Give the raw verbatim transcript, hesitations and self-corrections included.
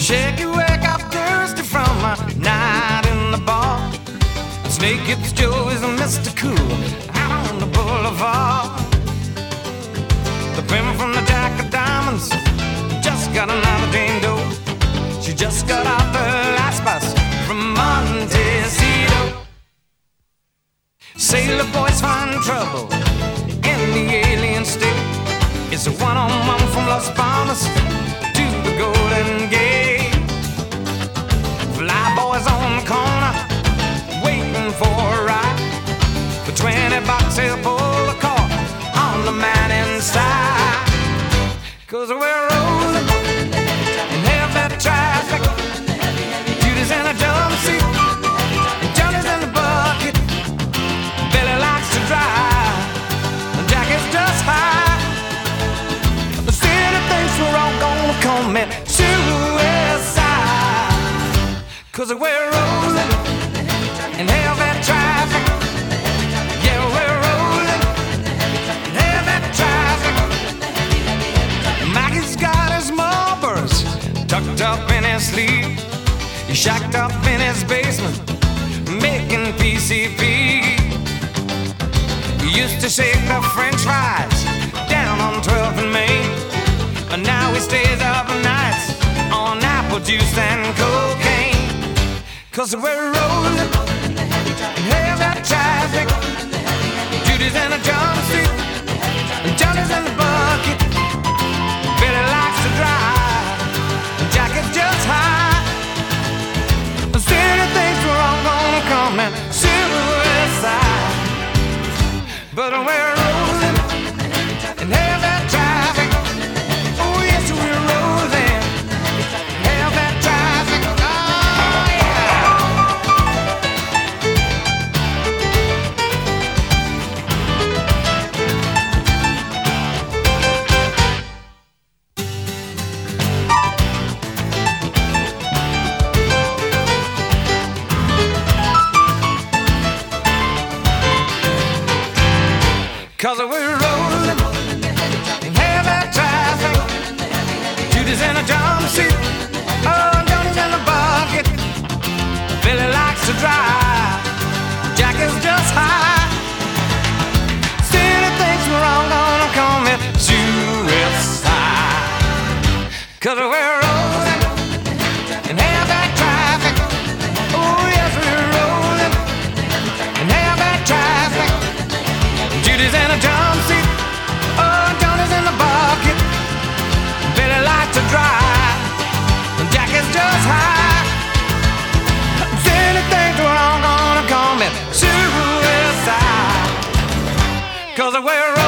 Shake you wake up thirsty from a night in the bar. Snake Hips Joe is a Mister Cool out on the boulevard. The pimp from the Jack of Diamonds just got another Jane Doe. She just got off the last bus from Montecito. Sailor boys find trouble in the alien state. It's a one-on-one from Las Palmas to the Golden Gate. Fly boys on the corner waiting for a ride. For twenty bucks they'll pull the car on the man inside. Cause we're rolling in heavy traffic. Judy's in a jumpsuit, Johnny's in the bucket. Billy likes to drive, Jack is just high. The city thinks we're all gonna commit suicide. Cause we're rolling in heavy traffic. Yeah, we're rolling in heavy traffic. Maggie's got his Marlboros tucked up in his sleeve. He's shacked up in his basement making P C P. He used to shake the French fries down on twelfth and Main, and now he stays up nights on apple juice and cocaine. Cause we're rolling in heavy traffic. Judy's in a jumpsuit, and Johnny's in the bucket. Billy likes to drive, and Jack is just high. The city thinks we're all gonna commit suicide. But we're rolling in heavy traffic. Oh yes, we're rolling in heavy traffic. Oh yeah. Cause we're rolling in heavy traffic. Judy's in a jumpsuit, oh, Johnny's in the bucket. Billy likes to drive, Jack is just high. City thinks we're all gonna commit suicide. Cause we're rolling in heavy traffic. Oh yes, we're rolling in heavy traffic. Judy's in a jumpsuit, oh, Johnny's in the bucket. Billy likes to drive, and Jack is just high. Silly things we're all gonna commit suicide. Cause we're